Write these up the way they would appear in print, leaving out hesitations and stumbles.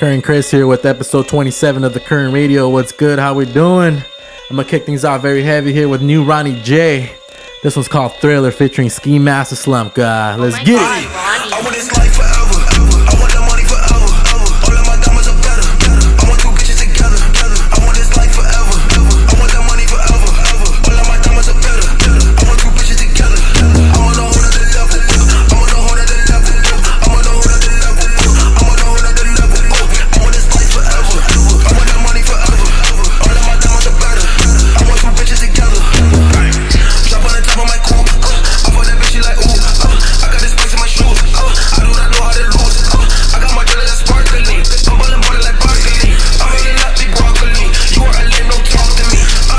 Current Chris here with episode 27 of the Current Radio. What's good? How we doing? I'm gonna kick things off very heavy here with new Ronnie J. This one's called Thriller featuring Ski Master Slump God. Let's get it. I want this life forever. I want the money forever. All of my diamonds are better. I want two bitches together. I want this life forever. I want the money forever. All of my diamonds are better. I want two bitches together. I'm on the whole other level. I'm on the whole other level. I'm on the whole other level. I'm on the whole other level. I want this life forever. I want the money forever. All of my diamonds are better. I want two bitches together. Drop on the top of my coupe. I fuck that bitch, she like ooh. I got this spice in my shoes. I do not know how to lose. I got my jelly that's sparkling. I'm ballin' ballin' like broccoli. I'm really not big broccoli. You are a lame, don't talk to me.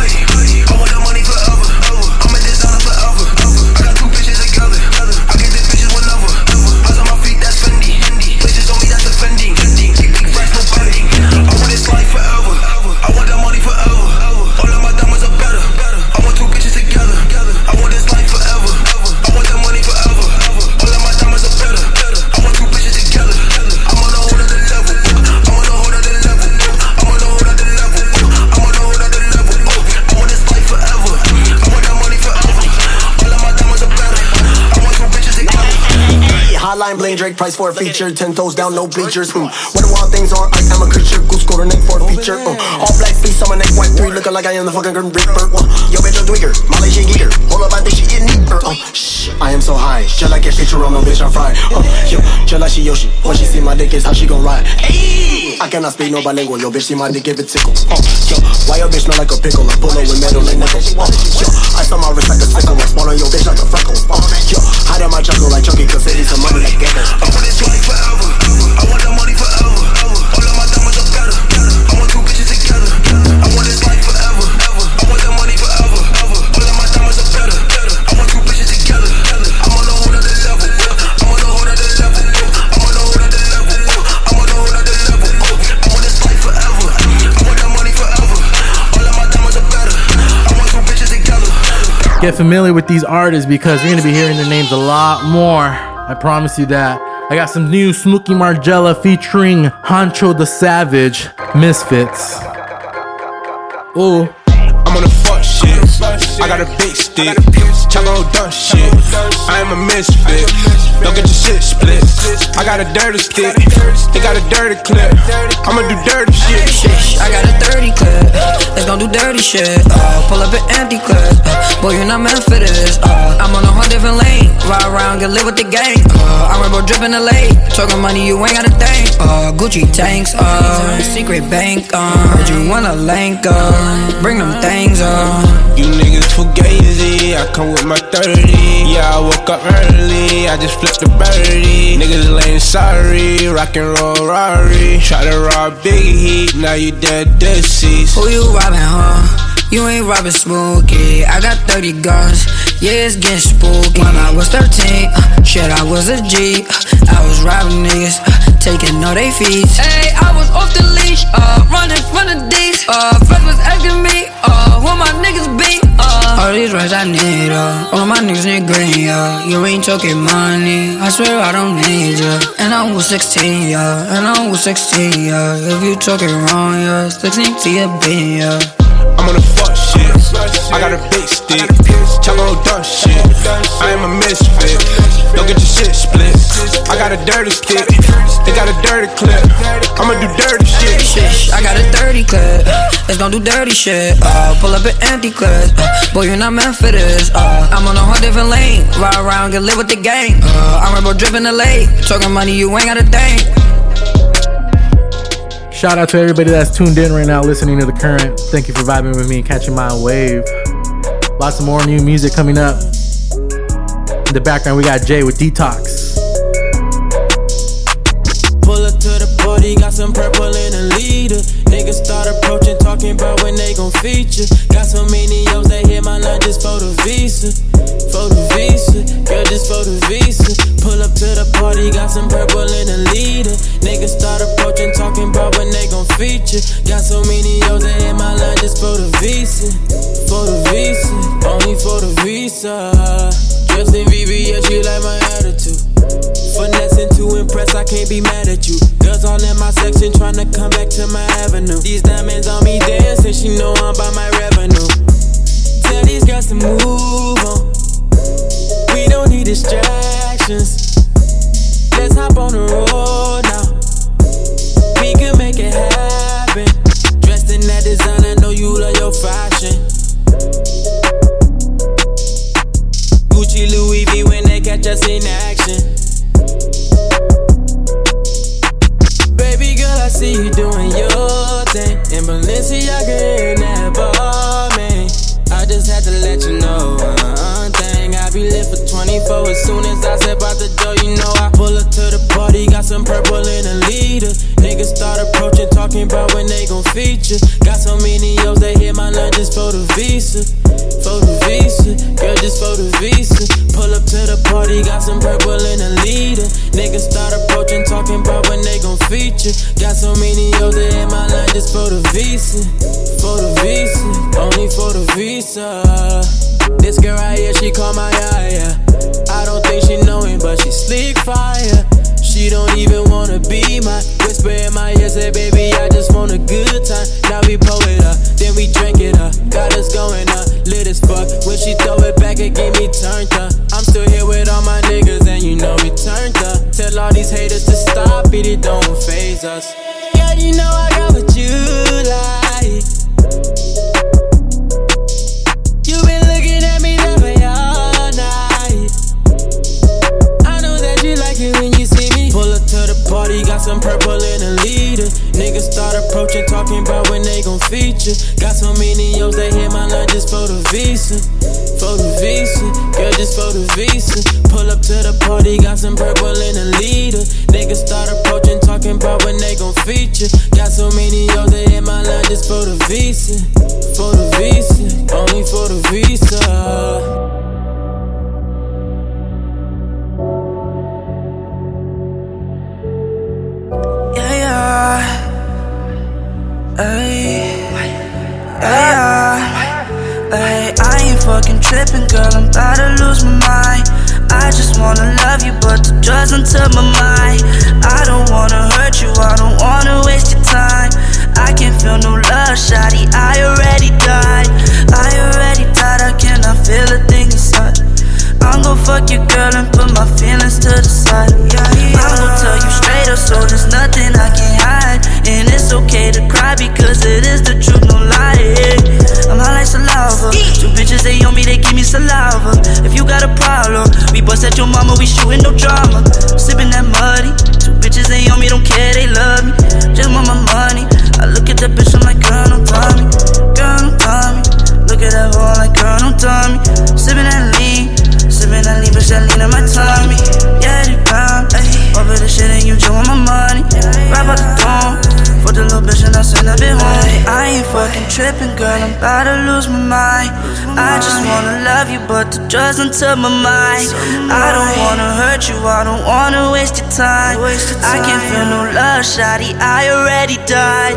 I want the money forever. I'm a designer forever. I got two bitches together. I get the bitches whenever. Eyes on my feet, that's Fendi. Bitches on me, that's offending. Big racks, no bending. I want this life forever. I want the money forever. All of my diamonds are better. I want two bitches together. I want this life forever. I want the money forever. All of my diamonds are better. I want two bitches together. I'm on a whole other level. I'm on a whole other level. I'm on a whole other level. I'm on a whole other level. I want this life forever. I want the money forever. All of my diamonds are better. I want two bitches together. Hotline bling, Drake price for a feature. 10 toes down, no bleachers. What the wild things are, I am a creature. Goose go to neck for a feature. All black fleece on my neck, white 3, looking like I am the fucking Grim Reaper. Yo, bitch, a tweaker, Molly, she geeker. Hold up, I think she eating her. Shh, I am so high. Just like a feature on my bitch, I'm fried. Yo, just like she Yoshi. When she see my dick, is how she gon' ride. Ayy, I cannot speak no bilingual. Yo, bitch, see my dick, give it tickle. Yo, why your bitch smell like a pickle? I pull her with metal and nickel. Yo, I saw my wrist like a sickle. I spawn on your bitch like a freckle. Yo, hide in my chuckle like Chucky, cause they need some money like Gecko. I want this life forever. I want the money forever. All of my diamonds are better. I want two bitches together. I want this life forever. I want the money forever. All of my diamonds are better. I want two bitches together. I'm on a whole other level. I'm on a whole other level. I'm on a whole other level. I'm on a whole other level. I want this life forever. I want the money forever. All of my diamonds are better. I want two bitches together. Get familiar with these artists because you're gonna be hearing their names a lot more. I promise you that. I got some new Smokey Margella featuring Honcho the Savage, Misfits. Ooh. I'm on the fuck shit. I got a big stick. Chop on dumb shit. I am a misfit. Don't get your shit split. I got a dirty stick. They got a dirty clip. I'ma do dirty shit. I got a dirty clip. Let's gon' do dirty shit. Pull up an empty clip. Boy, you're not meant for this. I'm on a whole different lane. Ride around, get lit with the gang. I remember dripping the lake. Talking money, you ain't got a thing. Gucci tanks. Secret bank. Heard you wanna link. Bring them things. You niggas too gazy. I come with my 30. Yeah, I woke up early. I just flipped the birdie. Niggas lame sorry. Rock and roll Rari. Try to rob Big Heat. Now you dead deceased. Who you robbing, huh? You ain't robbing Smokey. I got 30 guns. Yeah, it's getting spooky. When I was 13, shit, I was a G. I was robbing niggas, taking all they fees. Hey, I was off the leash, running from the D's. Friends was asking me, who my niggas be? All these rights I need, all my niggas need green, You ain't talking money, I swear I don't need ya. And I was 16, and I was 16, If you talking wrong, 16 to your bean, I'm on the fuck shit. I got a big stick. Chop on dumb shit. I am a misfit. Don't get your shit split. I got a dirty stick. They got a dirty clip. I'ma do dirty shit. I got a dirty clip. Let's gon' do dirty shit. Pull up an empty clip. Boy, you're not meant for this. I'm on a whole different lane. Ride around, get lit with the gang. I remember dripping the lake. Talking money, you ain't got a thing. Shout out to everybody that's tuned in right now listening to The Current. Thank you for vibing with me and catching my wave. Lots of more new music coming up. In the background, we got Jay with Detox. Pull up to the party, got some purple in a leader. Niggas start approaching, talking about when they gon' feature. Got so many O's, they hit my line just for the visa. For the visa, girl, just for the visa. Pull up to the party, got some purple in a leader. Niggas start approaching, talking about when they gon' feature. Got so many O's, they hit my line just for the visa. For the visa, only for the visa. Dressed in VVS, you like my attitude. Finessing to impress, I can't be mad at you. Girls all in my section tryna come back to my avenue. These diamonds on me dancing, she know I'm by my revenue. Tell these girls to move on. We don't need distractions. Let's hop on the road now. We can make it happen. Dressed in that design, I know you love your fashion. Gucci, Louis V when they catch us in action. Baby girl, I see you doing your thing. In Balenciaga in that bar, man. I just had to let you know one thing. I be lit for 24 as soon as I step out the door. You know I pull up to the party, got some purple in a leader. Niggas start approaching, talking about when they gon' feature. Got so many O's, they hit my line just for the visa. For the visa, girl, just for the visa. Pull up to the party, got some purple in a leader. Niggas start approaching, talking about when they gon' feature. Got so many O's, they hit my line just for the visa. For the visa, only for the visa. This girl right here, she caught my eye, yeah. I don't think she know it, but she sleek fire. She don't even wanna be mine. Whisper in my ear, say, baby, I just want a good time. Now we pull it up, then we drink it up. Got us going up, lit as fuck. When she throw it back, it get me turned up. I'm still here with all my niggas, and you know we turned up. Tell all these haters to stop it, it don't faze us. Yeah, you know I got what you like. You been looking at me that way all night. I know that you like it when you see me. Pull up to the party, got some purple in a leader. Niggas start approaching, talking about when they gon' feature. Got so many O's, they hit my line just for the visa. For the visa, girl, just for the visa. Pull up to the party, got some purple in a leader. Niggas start approaching, talking about when they gon' feature. Got so many O's, they hit my line just for the visa. For the visa, only for the visa. I ain't fucking tripping, girl, I'm about to lose my mind. I just wanna love you, but the drugs until my mind. I don't wanna hurt you, I don't wanna waste your time. I can't feel no love, shawty, I already died. I cannot feel a thing inside. I'm gon' fuck your girl and put my feelings to the side. I'm gon' tell you straight up, so there's nothing I can hide. And it's okay to cry because it is the truth, no lie. I'm high like saliva. Two bitches, they on me, they give me saliva. If you got a problem, we bust at your mama, we shootin' no drama. Sippin' that muddy. Two bitches, they on me, don't care, they love me. Just want my money. I look at that bitch, I'm like, girl, don't tell me. Girl, don't tell me. Look at that hoe, like, girl, don't tell me. Sippin' that lean. Sippin' that lean, bitch, that lean in my tummy. Yeah, they pound. Over the shit and you just want my money. Right out the door. For the little bitch and I send a bit home. I ain't fucking tripping, girl, I'm about to lose my mind. I just wanna love you, but the drugs until my mind. I don't wanna hurt you, I don't wanna waste your time. I can't feel no love, shawty, I already died.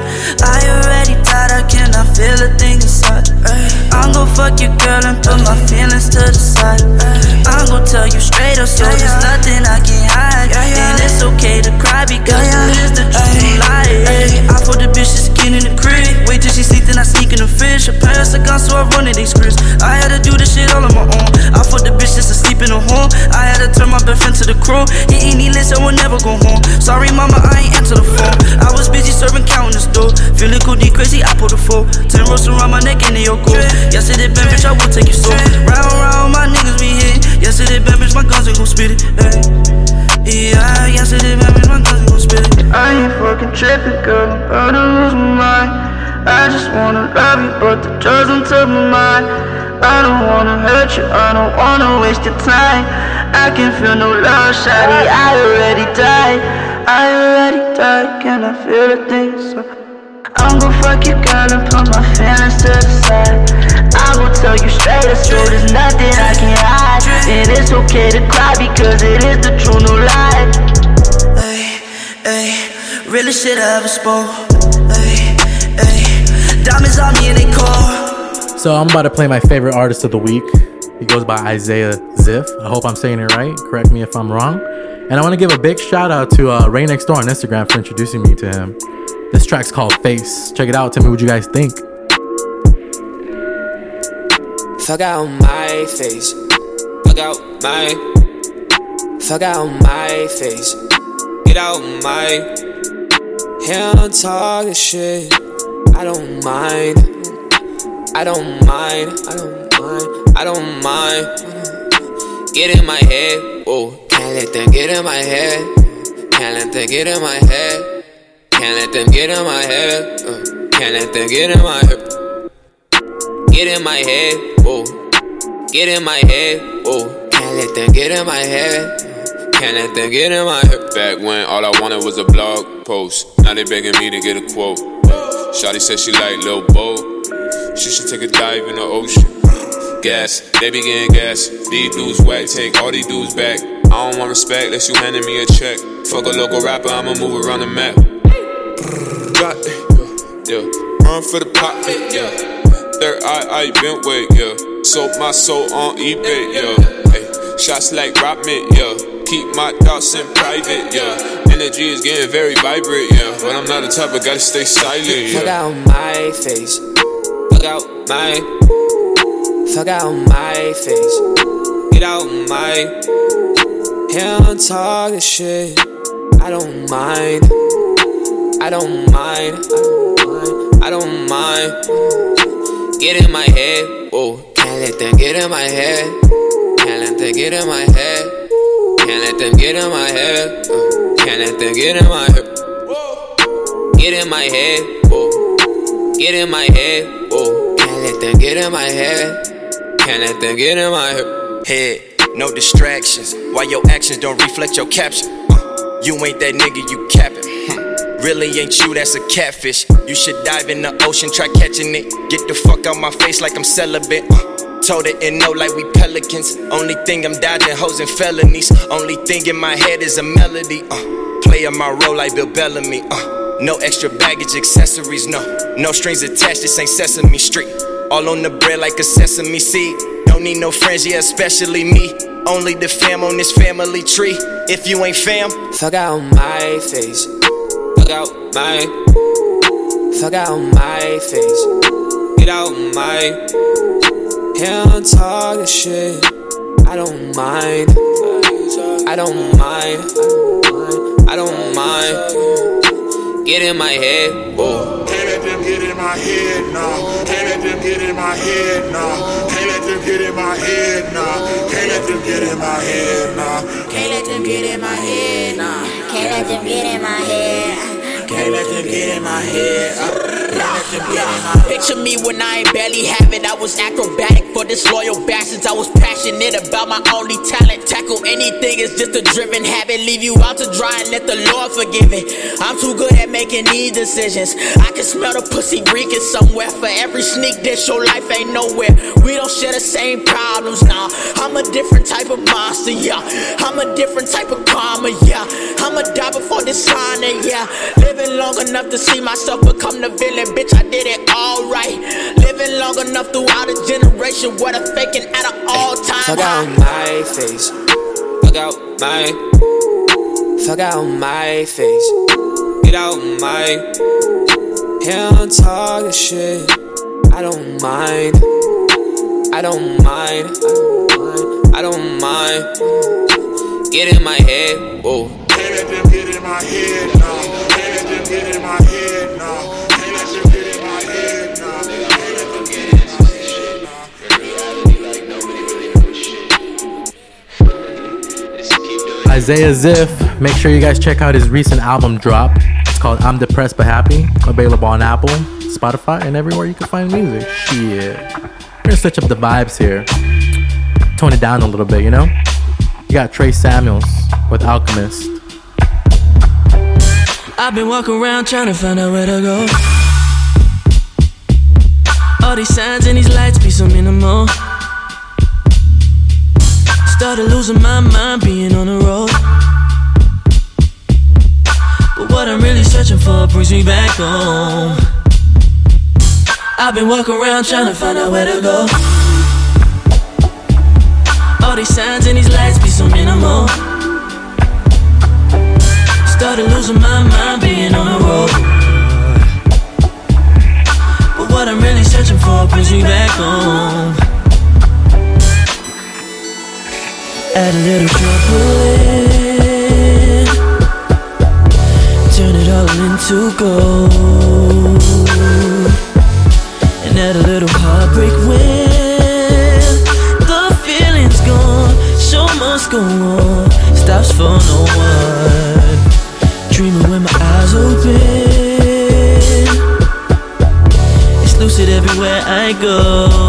I cannot feel a thing inside. I'm gon' fuck your girl and put my feelings to the side. I'm gon' tell you straight up, so there's nothing I can hide. And it's okay to cry because it is the truth, no lie. I put the bitch's skin in the crib. Wait till she sleep, then I sneak in the fridge. Her parents are gone, so I run it, they scripts. I had to do this shit all on my own. I put the bitch just asleep in the home. I had to turn my best friend to the crew. He ain't needless, I will never go home. Sorry, mama, I ain't answer the phone. I was busy serving, counting the store. Feeling cool, D crazy, I pulled a 4. 10 ropes around my neck and they all go. Yesterday, been bitch, I will take you so. Round, my niggas be hit. Yesterday, been bitch, my guns ain't gon' spit it. Yeah, yesterday, been bitch, my guns ain't gon' spit it. I ain't fucking tripping, girl, I'm about to lose my mind. I just wanna love you, but the drugs until my mind. I don't wanna hurt you, I don't wanna waste your time. I can feel no love, shawty, I already died. Can I feel the things? I'm gon' fuck your girl and put my feelings to the side. I gon' tell you straight up, so there's nothing I can hide. And it's okay to cry because it is the truth, no lie. Realest shit I ever spoke. Diamonds on me and they call. So I'm about to play my favorite artist of the week. He goes by Isaiah Ziff. I hope I'm saying it right. Correct me if I'm wrong. And I want to give a big shout out to Ray Next Door on Instagram for introducing me to him. This track's called Face. Check it out. Tell me what you guys think. Fuck out my face. Fuck out my. Fuck out my face. Get out my. Hell talking shit. I don't mind. I don't mind. I don't mind. I don't mind. Get in my head. Whoa. Can't let them get in my head. Can't let them get in my head. Can't let them get in my head. Can't let them get in my head. Get in my head. Whoa. Get in my head. Whoa. Can't let them get in my head. Can't let them get in my head. Back when all I wanted was a blog post. Now they begging me to get a quote. Shawty said she like Lil Bo. She should take a dive in the ocean. Gas, they be getting gas. These dudes whack, take all these dudes back. I don't want respect unless you handing me a check. Fuck a local rapper, I'ma move around the map. Got it, yeah. Run for the pop, yeah. Third eye, bent weight, yeah. Sold my soul on eBay, yeah. Hey, shots like Robin, yeah. Keep my thoughts in private, yeah. Energy is getting very vibrant, yeah. But I'm not the type of guy to stay silent, yeah. Fuck out my face. Fuck out my. Fuck out my face. Get out my. Hell talking shit. I don't mind. I don't mind. I don't mind. Get in my head. Whoa. Can't let them get in my head. Can't let them get in my head. Can't let them get in my head. Can't let them get in my head. Get in my head. Whoa. Get in my head. Whoa. Can't let them get in my head. Can't let them get in my head. No distractions. Why your actions don't reflect your caption? You ain't that nigga, you capping. Really ain't you, that's a catfish. You should dive in the ocean, try catching it. Get the fuck out my face like I'm celibate. Told it and no like we pelicans. Only thing I'm dodging hoes and felonies. Only thing in my head is a melody. Playing my role like Bill Bellamy. No extra baggage, accessories, no. No strings attached, this ain't Sesame Street. All on the bread like a sesame seed. Don't need no friends, yeah, especially me. Only the fam on this family tree. If you ain't fam, fuck out my face. Fuck out my. Fuck out my face. Get out my. Hell talking shit. I don't mind. I don't mind. I don't mind. Get in my head. Whoa. Can't let them get in my head, nah. Can't let them get in my head, nah. Can't let them get in my head, nah. Can't let them get in my head, nah. Can't let them get in my head, nah. Can't let them get in my head. Can't let them get in my head. Picture me when I ain't barely have it. I was acrobatic for disloyal bastards. I was passionate about my only talent. Tackle anything, it's just a driven habit. Leave you out to dry and let the Lord forgive it. I'm too good at making these decisions. I can smell the pussy reeking somewhere. For every sneak dish, your life ain't nowhere. We don't share the same problems, nah. I'm a different type of monster, yeah. I'm a different type of karma, yeah. I'ma die before dishonor, yeah. Living long enough to see myself become the villain, bitch, I did it all right. Living long enough throughout a generation where the faking at an all-time high. Fuck out my face. Fuck out my. Fuck out my face. Get out my. Hell talking shit. I don't mind. I don't mind. I don't mind. Get in my head. Whoa. Can't let them get in my head, no. Can't let them get in my head, no. Can't let them get in my head, no. Can't let them get in my head, no. Isaiah Ziff, make sure you guys check out his recent album drop. It's called I'm Depressed But Happy. Available on Apple, Spotify, and everywhere you can find music. Shit. We're gonna switch up the vibes here. Tone it down a little bit, you know? You got Trey Samuels with Alchemist. I've been walking around trying to find out where to go. All these signs and these lights be so minimal. Started losing my mind being on the road. But what I'm really searching for brings me back home. I've been walking around trying to find out where to go. All these signs and these lights be so minimal. Started losing my mind being on the road. home. Add a little trouble in, turn it all into gold, and add a little heartbreak when the feeling's gone. Show must go on, stops for no one. Dreaming with my eyes open, it's lucid everywhere I go.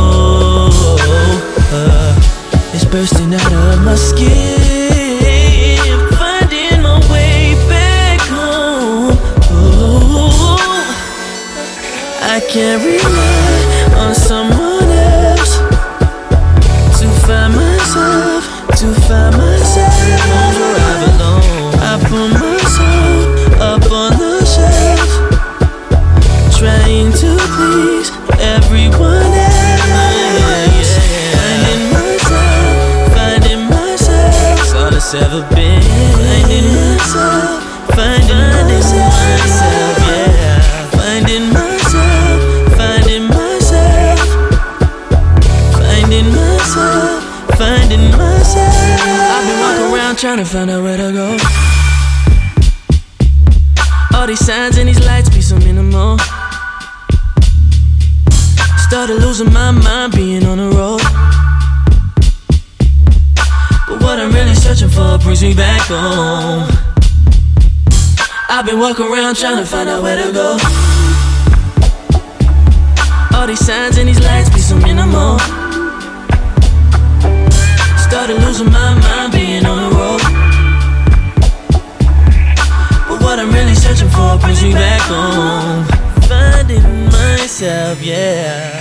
It's bursting out of my skin, finding my way back home. Oh, I can't rely on someone else to find myself, to find myself. Where I belong, I put myself up on the shelf, trying to please everyone else. Finding myself, all it's ever been. Finding myself, yeah. Finding myself, finding myself, finding myself, finding myself. I've been walking around trying to find out where to go. All these signs and these lights be so minimal. Started losing my mind being on the road. But what I'm really searching for brings me back home. I've been walking around trying to find out where to go. All these signs and these lights be so minimal. Started losing my mind being on the road. But what I'm really searching for brings me back home. Finding myself, yeah.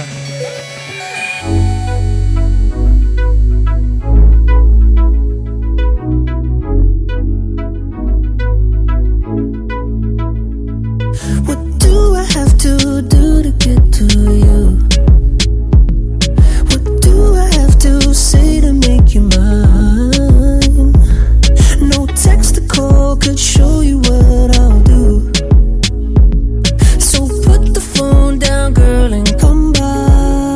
What do I have to do to get to you? What do I have to say to make you mine? No text or call could show you what I'll do. So put the phone down, girl, and come by.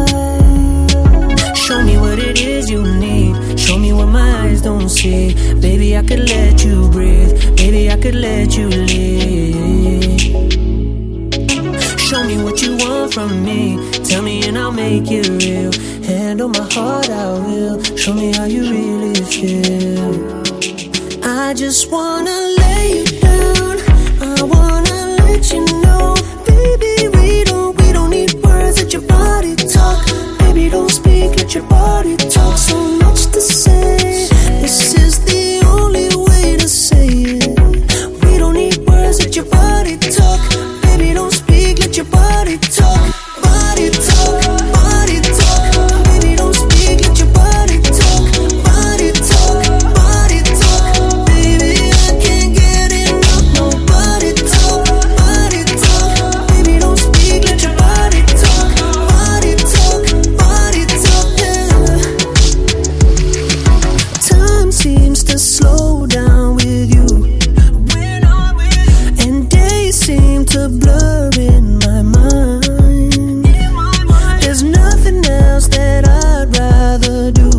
Show me what it is you need. Show me what my eyes don't see. Baby, I could let you breathe. Baby, I could let you live. Show me what you want from me. Tell me and I'll make it real. Hand on my heart, I will. Show me how you really feel. I just wanna lay you down. I wanna let you know, baby, we don't need words. Let your body talk. Baby, don't speak, let your body talk. So much to say. This is the only way to say it. We don't need words, let your body talk. Baby, don't speak, let your body talk. Body talk, body talk. Baby, don't speak, let your body talk. Body talk, body talk. Baby, I can't get enough. No body talk, body talk. Baby, don't speak, let your body talk. Body talk, body talk, yeah. Time seems to slow down with you, and days seem to blur in my mind. There's nothing else that I'd rather do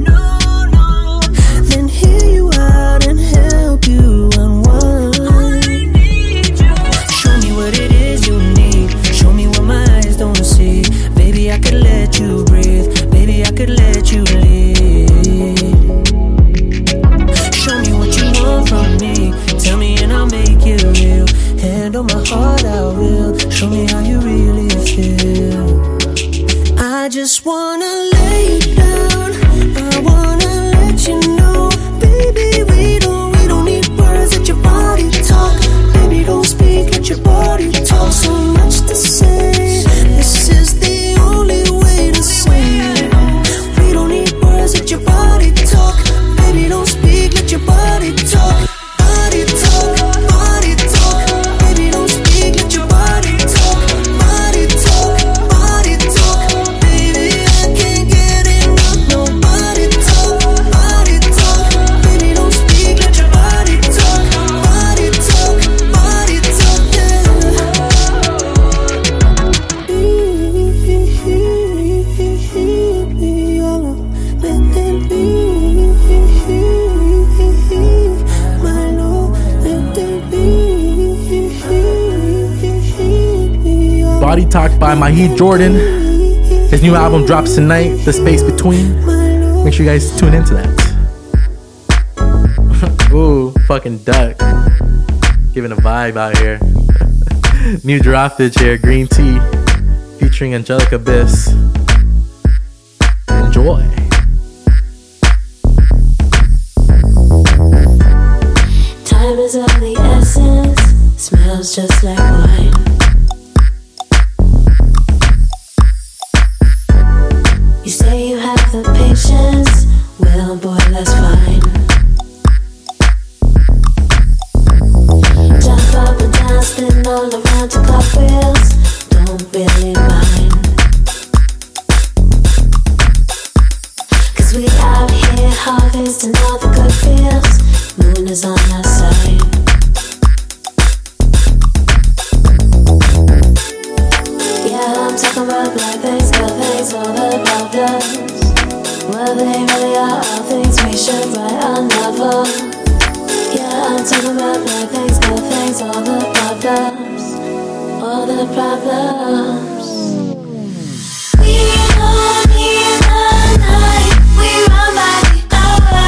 than hear you out and help you unwind. Show me what it is you need. Show me what my eyes don't see. Baby, I could let you breathe. Baby, I could let you live. Show me what you want from me. Tell me and I'll make it real. Hand on my heart, I will. Show me how you really feel. I just wanna lay you down. I wanna let you know, baby, we don't need words. Let your body talk. Baby, don't speak, let your body talk. Body Talk by Mahid Jordan. His new album drops tonight, The Space Between. Make sure you guys tune into that. Ooh, fucking duck. Giving a vibe out here. New droppage here, Green Tea, featuring Angelic Abyss. Enjoy. Time is of the essence, smells just like wine. You say you have the patience, well boy, that's fine. Jump up and down, spin all around to cartwheels, don't really mind. Cause we out here harvesting all the good feels, moon is on our side. Yeah, I'm talking about black things, good things, all the problems. Well, they really are all things we should write a novel. Yeah, I'm talking about black things, good things, all the problems. All the problems. We don't need the night, we run by the hour.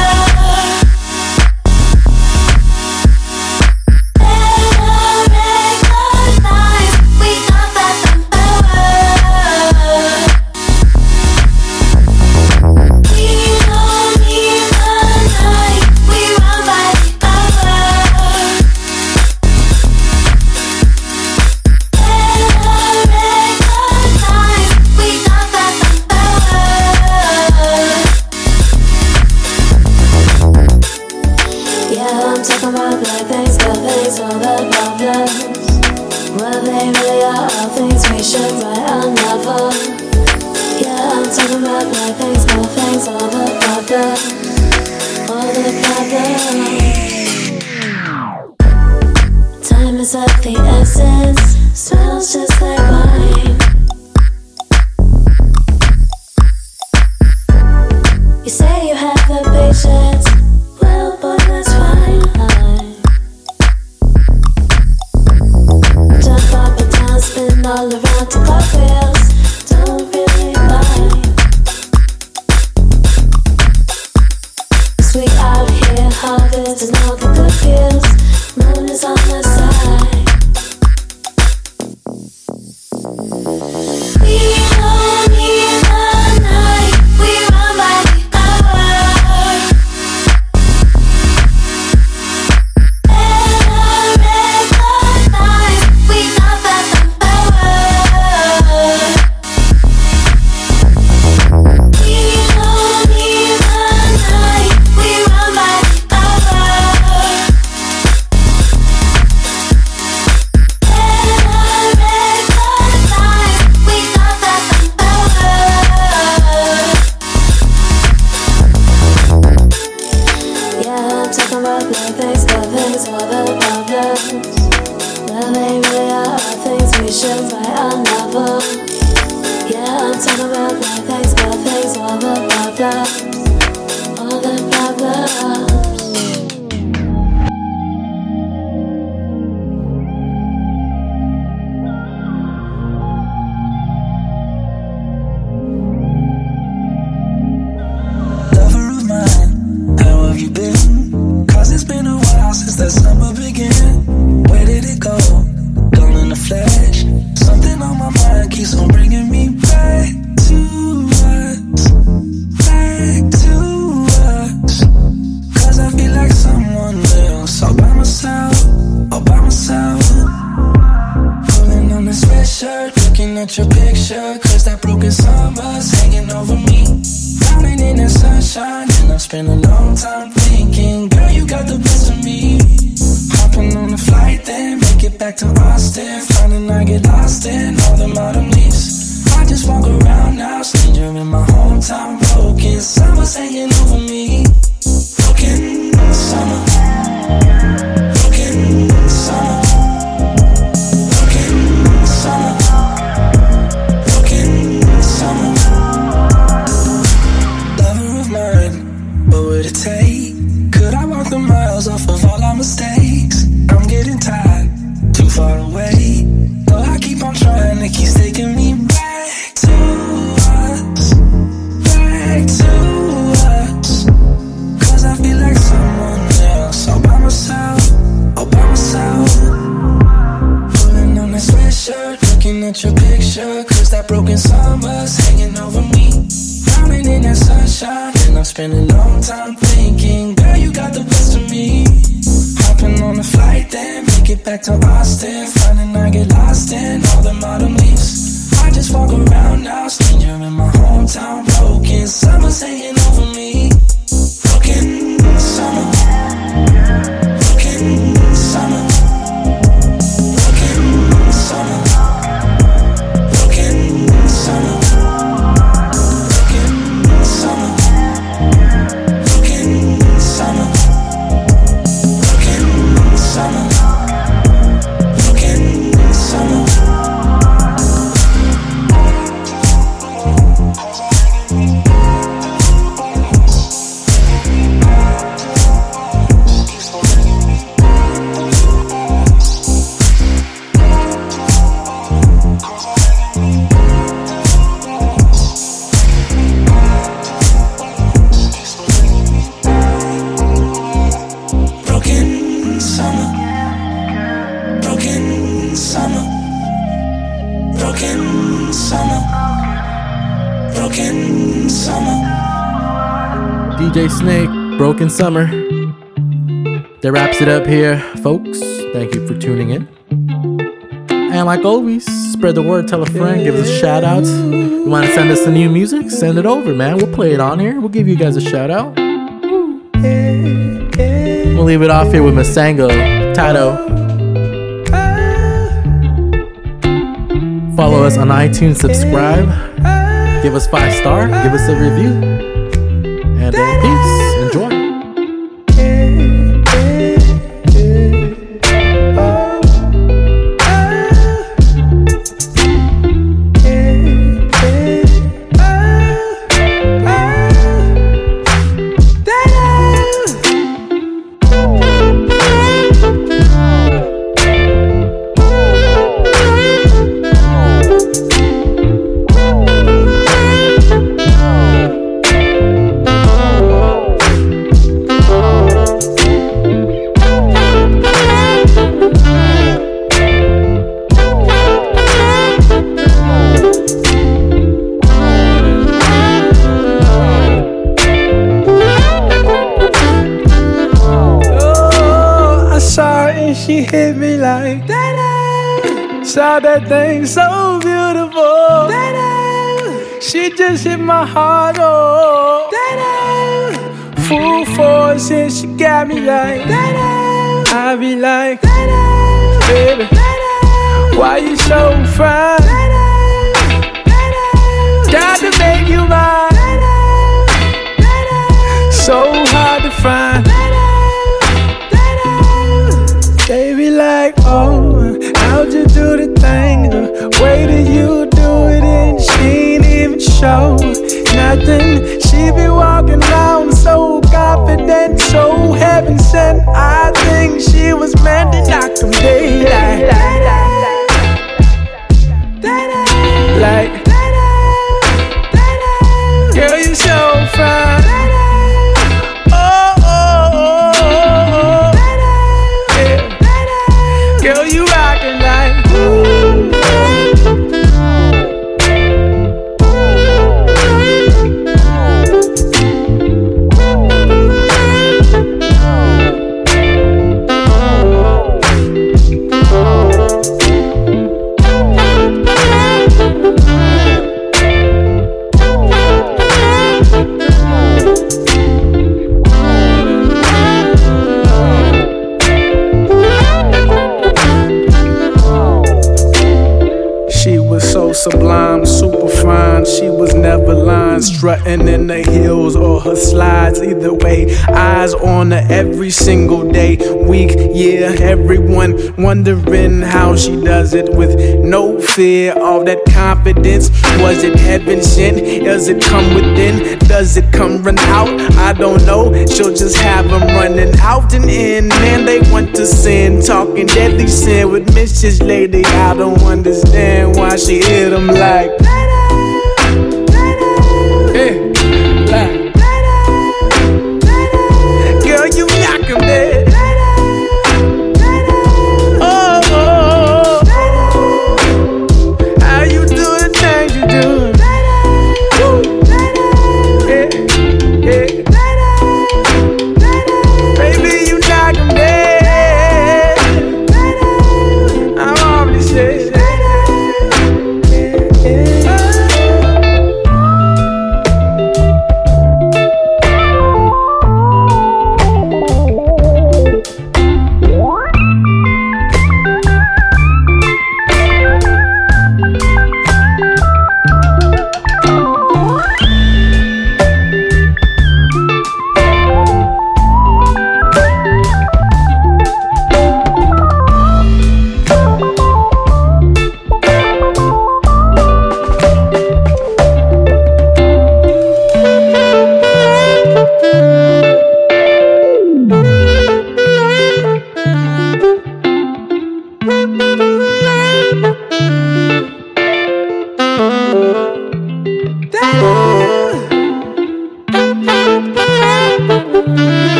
Time is of the essence, smells just like wine. You say you have the patience, well boy, that's fine. Jump up and down, spin all around to cartwheels, don't really mind. Cause we out here harvesting all the good feels, moon is on the side. We don't need the night, we run by the hour. Better recognize we got that power. We don't need the night, we run by the hour. Spent a long time thinking, girl, you got the best of me. Hopping on the flight, then make it back to Austin. Finding I get lost in all the modern leaves. I just walk around now, stranger in my hometown. Broken summer's hanging over me. Broken summer. Broken summer. Broken summer. Broken summer. Lover of mine. What would it take? Could I walk the miles off of all our mistakes? I'm getting tired, too far away. Though I keep on trying. looking at your picture, cause that broken summer's hanging over me. Drowning in that sunshine, and I'm spending a long time thinking, girl, you got the best of me. Hopping on a flight, then make it back to Austin. Finding I get lost in all the modern leaves. I just walk around now, stranger in my hometown. Broken summer's hanging over me. Broken summer. Broken summer. Broken summer. Broken summer. DJ Snake, Broken Summer. That wraps it up here, folks. Thank you for tuning in. And like always, spread the word, tell a friend, give us a shout out. You want to send us some new music? Send it over, man. We'll play it on here. We'll give you guys a shout out. We'll leave it off here with Masango, Tato. Follow us on iTunes, subscribe, give us 5-star, give us a review. And peace. Enjoy. She hit me like that. Saw that thing so beautiful. She just hit my heart, oh. Full force and she got me like I be like, baby, why you so fine? Got to make you mine. So hard to find. Baby, like, oh, how'd you do the thing? The way that you do it, and she ain't even show nothing. She be walking around so confident, so heaven sent. I think she was meant to knock them daylight. Like, girl, you so fine. Girl, you rockin' like sublime, super fine. She was never lying, strutting in the heels or her slides. Either way, eyes on her every single day, week, year. Everyone wondering how she does it with no fear. All that confidence, was it heaven sent? Does it come within? Does it come run out? I don't know. She'll just have them running out and in. Man, they want to sin, talking deadly sin with Mrs. Lady. I don't understand why she hit them like